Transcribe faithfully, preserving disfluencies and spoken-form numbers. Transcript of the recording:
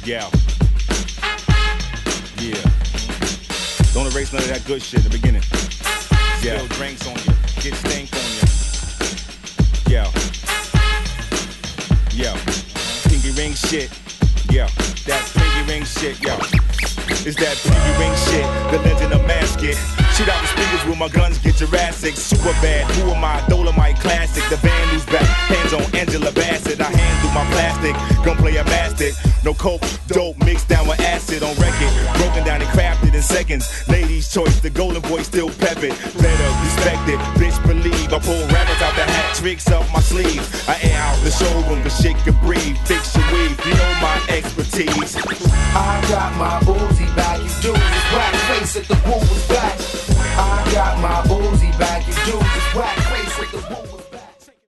Yeah. Yeah. Don't erase none of that good shit in the beginning. Yeah. Spill drinks on you. Get stank on you. Yeah. Yeah. Pinky ring shit. Yeah. That pinky ring shit. Yeah. It's that pinky ring shit. The legend of Masket. Shoot out the speakers with my guns, get Jurassic. Super bad, who am I? Dolomite classic. The band who's back, hands on Angela Bassett. I handle my plastic, gunplay a bastard. No coke, dope, mixed down with acid on record. Broken down and crafted in seconds. Ladies' choice, the golden boy still peppered. Better respect it, bitch believe. I pull rabbits out the hat, tricks up my sleeve. I air out the showroom, the shit can breathe. Fix your weave, you know my expertise. I got my Uzi back, you dudes is whack face at the pool was back. I got my Uzi back, you dudes is whack face